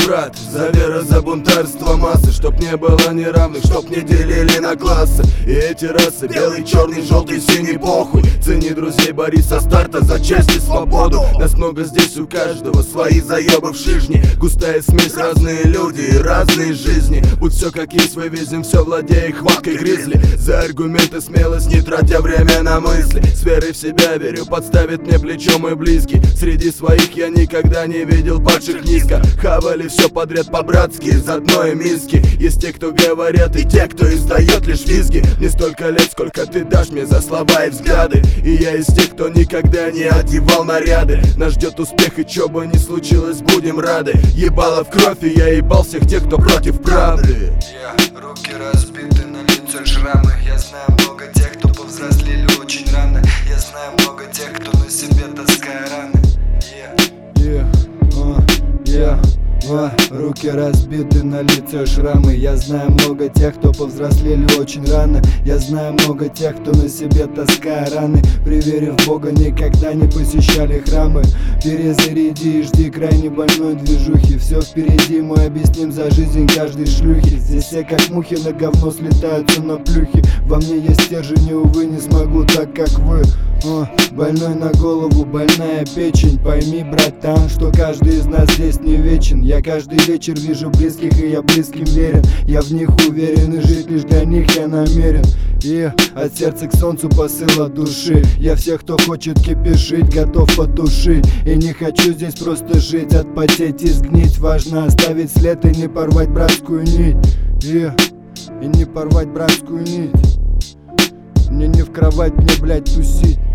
брат, за веру, за бунтарство массы, чтоб не было неравных, чтоб не делили на классы. И эти расы, белый, черный, желтый, синий, похуй. Цени друзей, борись со старта за честь и свободу. Нас много здесь, у каждого свои заебы в шижне. Густая смесь, разные люди и разные жизни. Будь все как есть, вывезем все, владея хваткой гризли. За аргументы смелость, не тратя время на мысли. С верой в себя верю, подставит мне плечо мой близкий. Среди своих я никогда не видел падших низко. Хавали все подряд по-братски из одной миски. Есть те, кто говорят, и те, кто издает лишь визги. Не столько лет, сколько ты дашь мне за слова и взгляды. И я из тех, кто никогда не одевал наряды. Нас ждет успех, и чё бы ни случилось, будем рады. Ебало в кровь, и я ебал всех тех, кто против правды. Руки разбиты, на лице шрамы. Я знаю много тех, кто повзрослели очень рано. Я знаю много тех, кто на себе таскает раны. Руки разбиты, на лице шрамы. Я знаю много тех, кто повзрослели очень рано. Я знаю много тех, кто на себе таскает раны. При вере в Бога никогда не посещали храмы. Перезаряди и жди крайне больной движухи. Все впереди, мы объясним за жизнь каждой шлюхи. Здесь все как мухи на говно слетаются на плюхи. Во мне есть стержень, и увы не смогу так, как вы. Больной на голову, больная печень. Пойми, братан, что каждый из нас здесь не вечен. Я каждый вечер вижу близких, и я близким верен. Я в них уверен, и жить лишь для них я намерен. И от сердца к солнцу посыл от души. Я всех, кто хочет кипишить, готов потушить. И не хочу здесь просто жить, отпотеть и сгнить. Важно оставить след и не порвать братскую нить. И не порвать братскую нить. Мне не в кровать, мне, блядь, тусить.